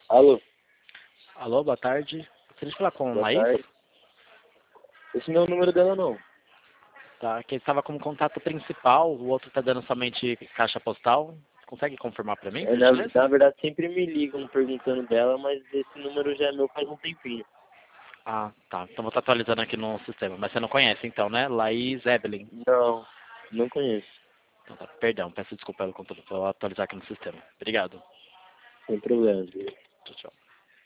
Alô, Alô, boa tarde. Gostaria de falar com a boa Laís? tarde. Esse não é o número dela, não. Tá, que estava como contato principal, o outro está dando somente caixa postal. Consegue confirmar para mim, É, por na, gentileza? na verdade, sempre me ligam perguntando dela, mas esse número já é meu faz um tempinho. Ah, tá. Então vou estar atualizando aqui no sistema. Mas você não conhece então, né? Laís Evelyn. Não, não conheço. Então, tá. Perdão, peço desculpa pelo conteúdo. Vou atualizar aqui no sistema. Obrigado. Sem problema. Tchau, tchau.